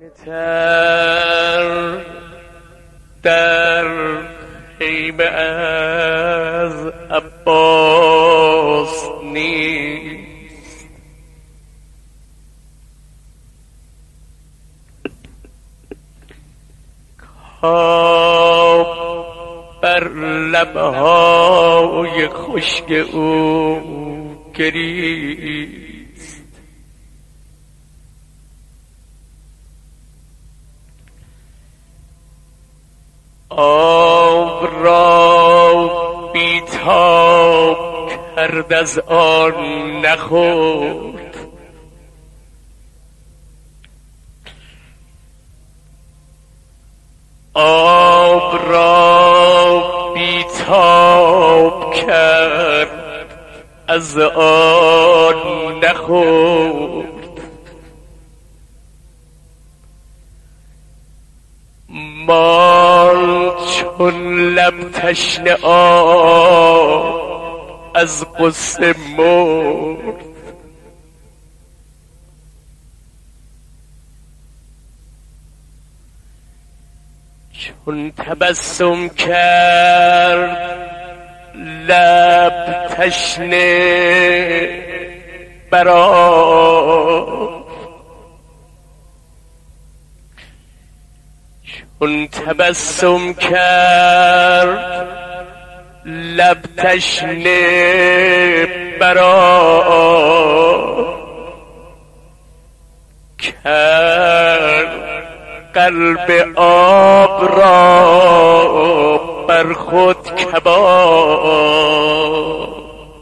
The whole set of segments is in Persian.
تر در خیمه از عباس نیست، کآب بر لبهای خشک او گریست. آب را بیتاب کرد از آن نخورد، آب را بیتاب کرد از آن نخورد. مال چون لب تشنه آب از غصه مرد، چون تبسم کرد لب تشنه بر آب، چون تبسم کرد لب تشنه بر آب، کرد قلب آب را بر خود کباب.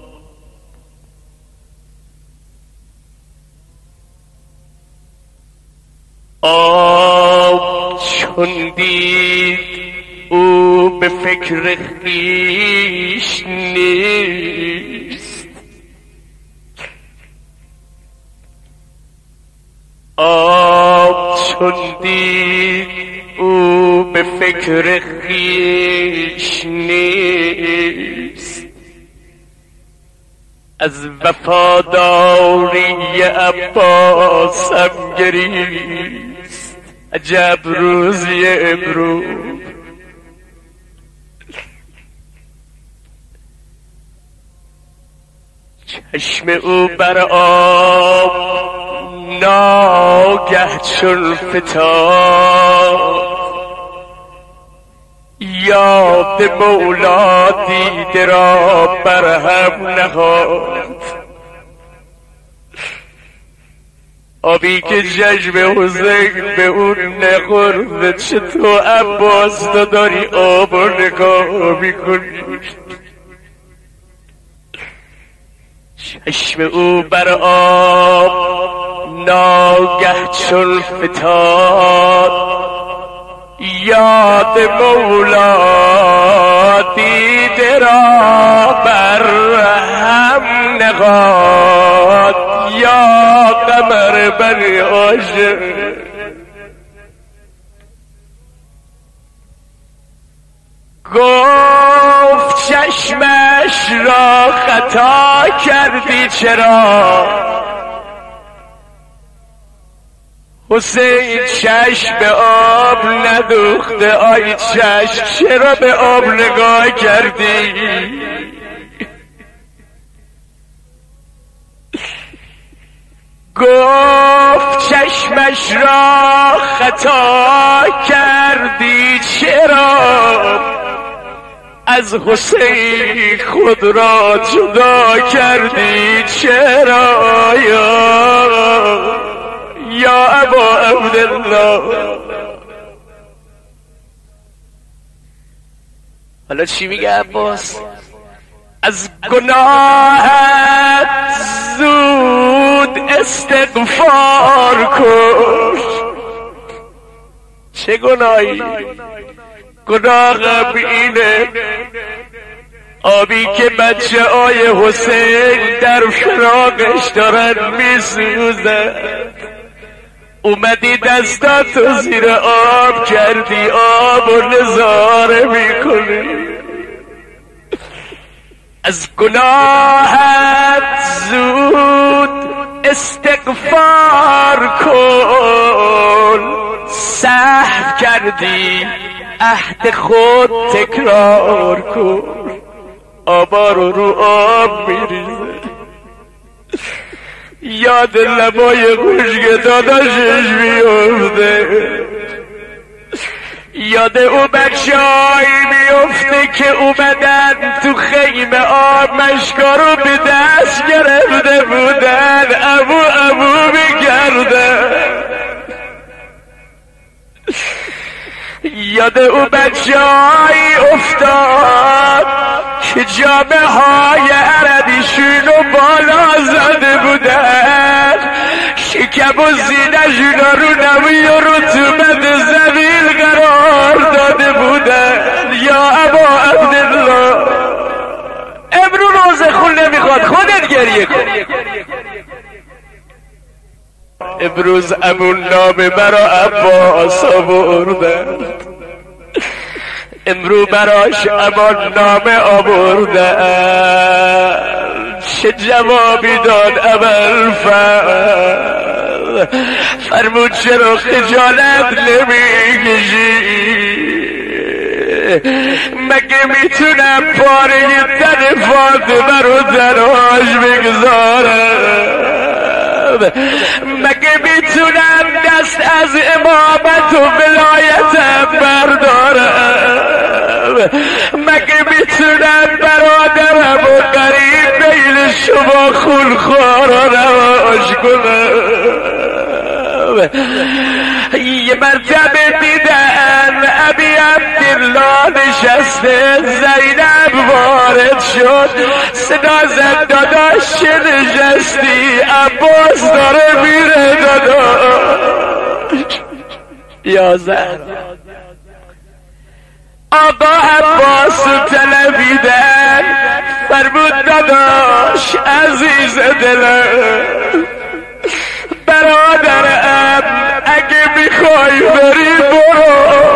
آب چون دید او به فکر خویش نیست، آب چون دید او به فکر خویش نیست، از وفاداری عباسم گریست. عجب روزی امروز، چشم او بر آب ناگه چون فتاد، یاد مولا دیده را بر هم نهاد. آبی که چشم حسین به اون نخورده، چطور عباس تو داری آب رو نگاه میکنی؟ چشم او بر آب ناگه چون فتاد، یاد مولا دیده را بر هم نهاد. یا قمر بنی عاشق، گفت چشمش را خطا کردی چرا؟ حسین چشم به آب ندوخته، آی چشم چرا به آب نگاه کردی؟ گفت چشمش را خطا کردی چرا؟ از حسین خود را جدا کردی چرا؟ یا ابا عبدالله. حالا چی میگه عباس؟ از گناهت زود استغفار کن. چه گناهی؟ گناهم اینه آبی که بچه آی حسین در فراقش دارن میسوزن، اومدی دستاتو زیر آب کردی، آب و نظاره میکنی. از گناهت زود استغفار کن، کردی عهد خود تکرار کن، آبا رو آب میریزه. یاد لبای خوشگ داداشش میفته، یاد او بچه‌هایی میفته که اومدن تو خیمه آب مشکا رو به دست گرفته بودن، ابو میکردن. یاد او بچه‌هایی افتاد که جامه های عربیشونو بالا زده بودن، شکم و زینشونا رو نمی و رطوبت زمین قرار داده بودن. یا ابا عبدالله، امرو روزه خون نمیخواد، خودت گریه کن. امروز امون نامه برا عباس آوردن، امرو براش امان نامه آوردن. چه جوابی داد ابوالفضل؟ فرمود چرا خجالت نمیکشی؟ مگه میتونم پاره تن فاطمه رو تنهاش بگذارم؟ مگه میتونم دست از امامت و ولایتم بردارم؟ مگه میتونم برادرم و قریب بین شما خونخوارا رواج کنم؟ یه مرتبه دیدن ابی عبدالله نشسته، زینب وارد شد، صدا زد داداش چه نشستی؟ عباس داره میره داداش. یا زن آقا عباس رو طلبیدن، فرمود داداش عزیز دلم، برادرم اگه میخوای بری برو.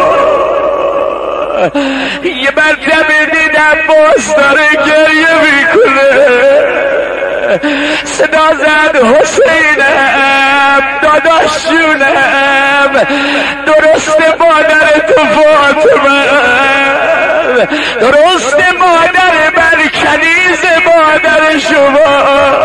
یه مرتبه دیدم باز داره گریه میکنه، صدا زد حسینم داداشونم، درست مادر تو فاطمه، درست مادر من کنیز مادر شما،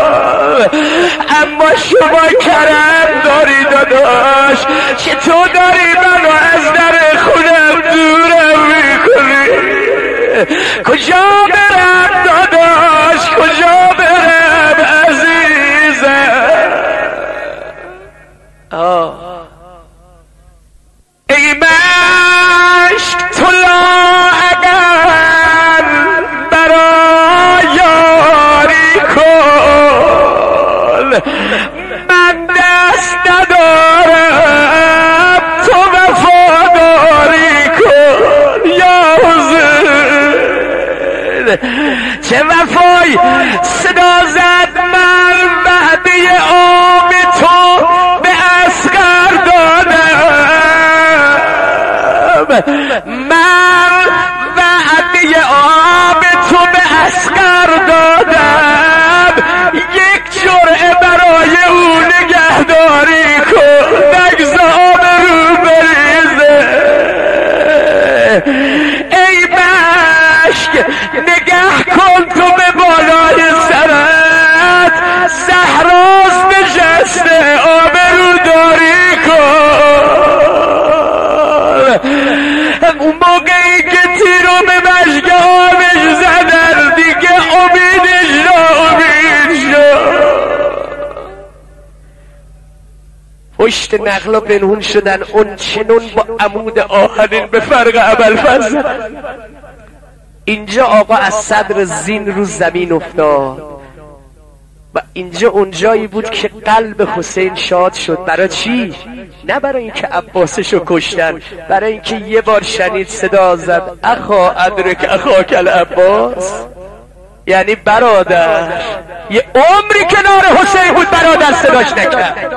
اما شما کرم داری داداش، چطور داری منو از در خودم دورم میکنی؟ کجا برم داداش، کجا برم عزیزم؟ ای مشک طلا اگر برا یاری کن، من دست ندارم تو وفاداری کن. یا حسین چه وفای، صدا زد من وعده آب تو به اصغر دادم، من وعده آب تو به اصغر دادم، یک جرعه برای او نگهداری کن، نگز آب رو بریزه. ای مشک نگه کن تو به بالای سرت، صحراست نشسته آب رو داری کن. اون موقعی که تیرو به مشک آبش زدن دیگه امیدش ناامید شد، پشت نقلا پنهون شدن، اون چنون با عمود آهنین به فرق ابوالفضل. اینجا آقا از صدر زین رو زمین افتاد و اینجا اونجایی بود که قلب حسین شاد شد. برای چی؟ نه برای اینکه عباسشو کشتن، برای اینکه یه بار شنید صدا زد اخا ادرک اخاک العباس، یعنی برادر. یه عمری کنار حسین بود، برادر صداش نکرد،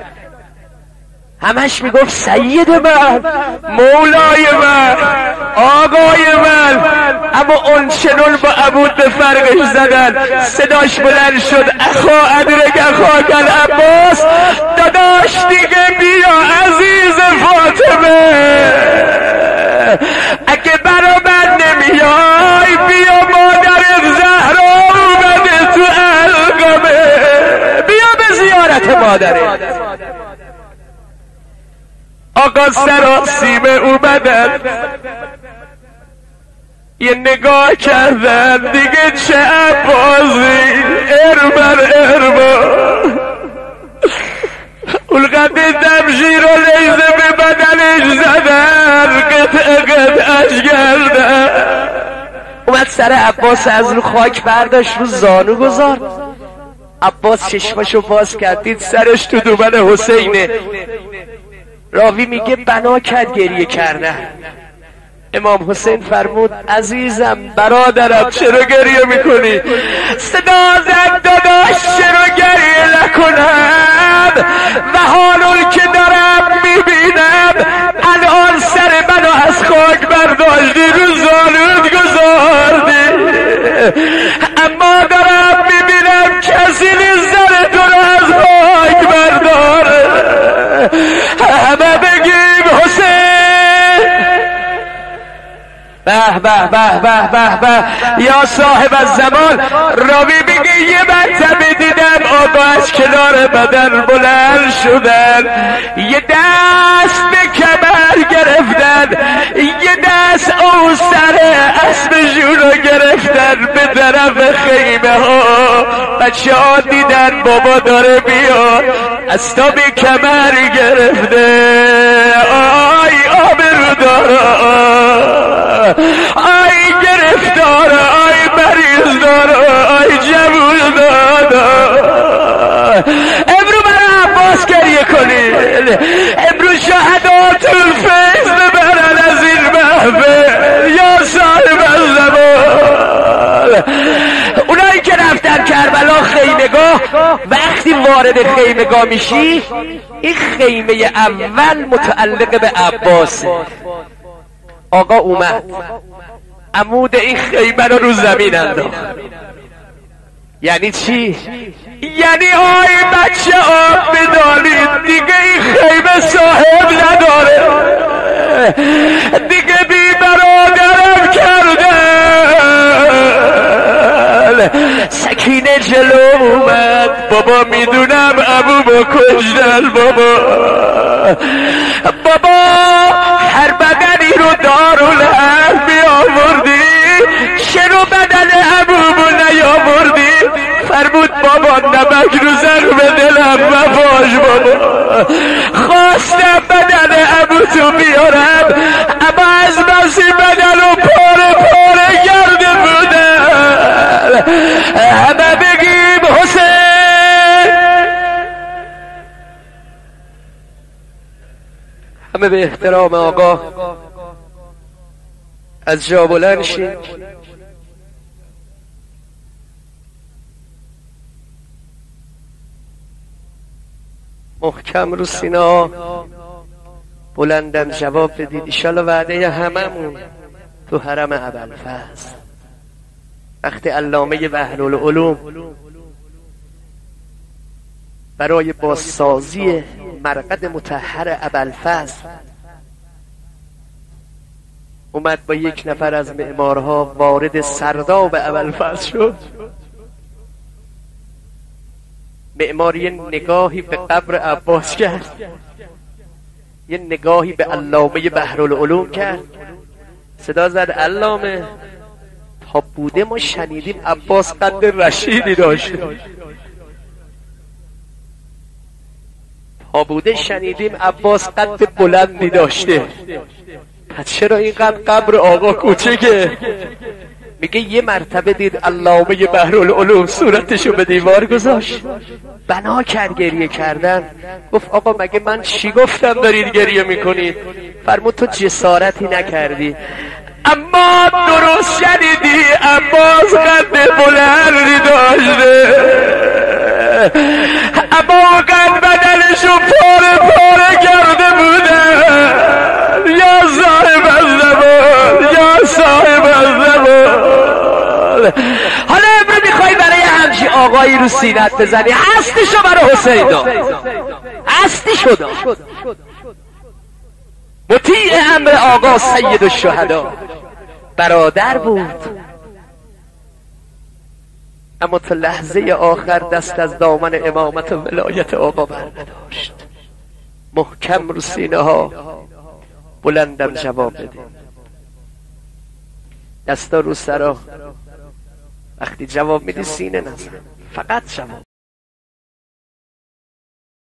همش میگفت سید من، مولای من، آقای من. اما اون چنون با عبود به فرقش زدن، صداش بلند شد اخا ادرک اخاک العباس، داداش دیگه بیا عزیز فاطمه. آقا سراسیمه اومدن یه نگاه کردن دیگه چه عبازی اربر اولقدر دمشیر و لیزه به بدنش زدن قطعش کردن اومد سر عباس از رو خاک برداشت رو زانو گذارد عباس چشمشو باز کرد دید سرش تو دومن حسینه راوی میگه بنا کرد گریه کردن امام حسین فرمود عزیزم برادرم چرا گریه میکنی؟ صدا زد داداش چرا گریه نکنم و حالون که دارم میبینم الان سر منو از خاک برداشتی رو زانوت گذاردی اما دارم میبینم کسی نیست سر تو رو از خاک برداره همه بگیم حسین به به به به به به یا صاحب الزمان راوی میگه یه مرتبه دیدم آقا از کنار بدن بلند شدن یه دست به کمر گرفتن یه دست او سر اسبشون رو گرفتن به طرف خیمه ها بچه ها دیدن بابا داره بیاد از تا به کمر گرفته آی آبرو داره آی گرفتار آی مریض دار آی جبول دار امرو برای عباس گریه کنید امرو شهداتون فیض ببرن از این محفل یا صاحب الزمان اونایی که رفتن کربلا خیمگاه وقتی وارد خیمگاه میشی این خیمه اول متعلق به عباسه آقا اومد عمود این خیمه رو زمین انداخت یعنی چی؟ یعنی آی بچه آب بدانید دیگه این خیمه صاحب نداره دیگه بی برادرم کردن سکینه جلو اومد بابا میدونم ابو با کشتن بابا هر بدنی رو دارالحرب بیاوردی چرا بدن ابو نیاوردی فرمود بابا نمک رو زخم دلم وفاش بابا خواستم بدن ابو تو بیارم اما از بسی بدن رو پاره کرده بودن همه بگیم حسین همه به احترام آقا از جا بلند شید محکم رو سینا بلندن جواب بدید ایشالا وعده هممون تو حرم ابوالفضل وقتی علامه بحرالعلوم برای بازسازی مرقد مطهر ابوالفضل اومد با یک نفر از معمارها وارد سرداب ابوالفضل شد معمار یه نگاهی به قبر عباس کرد یه نگاهی به علامه بحرالعلوم کرد صدا زد علامه تا بوده ما شنیدیم عباس قد رشیدی داشته تا بوده شنیدیم عباس قد بلندی داشته پس چرا اینقدر قبر آقا کوچکه میگه یه مرتبه دید علامه بحرالعلوم صورتشو به دیوار گذاشت بنا کرد گریه کردن گفت آقا مگه من چی گفتم دارید گریه میکنید فرمود تو جسارتی نکردی اما درست شنیدی عباس قد بلندی داشته اما قد بدنشو پاره کرده بودن یا صاحب الزمان یا صاحب الزمان حالا امرو میخوای برای همچی آقایی رو سینت بزنی هستیشو برای حسین داد هستیشو داد مطیع امر آقا سید الشهدا برادر بود اما تا لحظه آخر دست از دامن امامت و ولایت آقا بر نداشت محکم رو سینه ها بلندم جواب بده. دستا رو سرا، وقتی جواب میدی سینه نزن، فقط جواب.